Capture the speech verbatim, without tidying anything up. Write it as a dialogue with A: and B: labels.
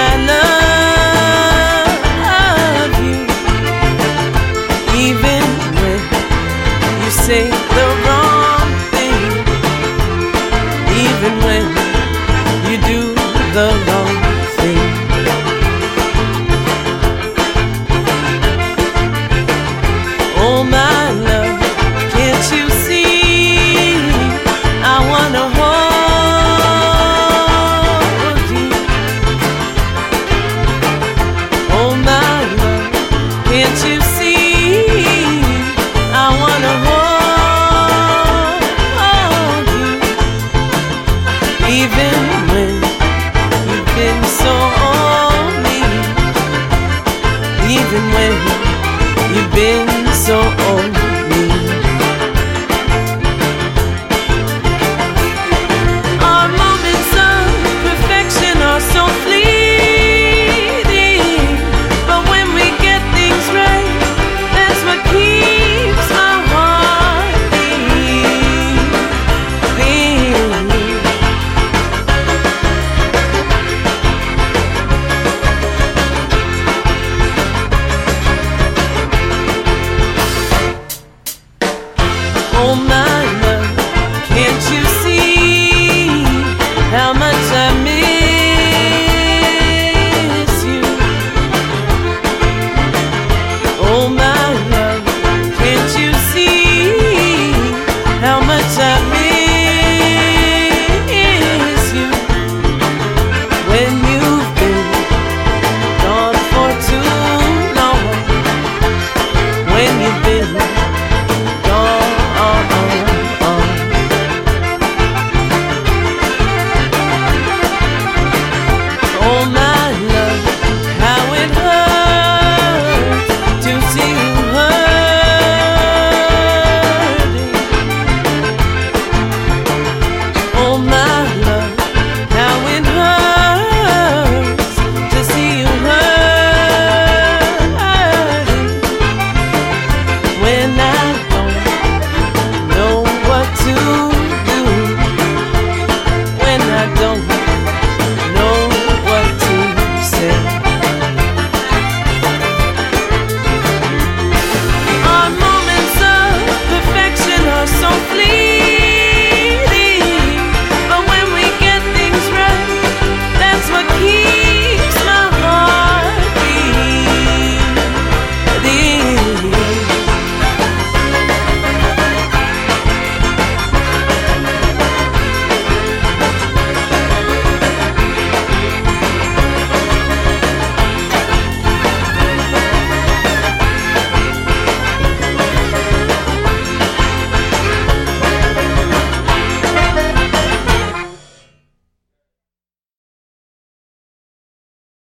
A: I love you, even when you say the wrong thing, even when you do the wrong thing. Oh my love, can't you see I wanna hold you? Oh my love, can't you see I wanna hold you? Even when you've been so mean, even when you've been so old.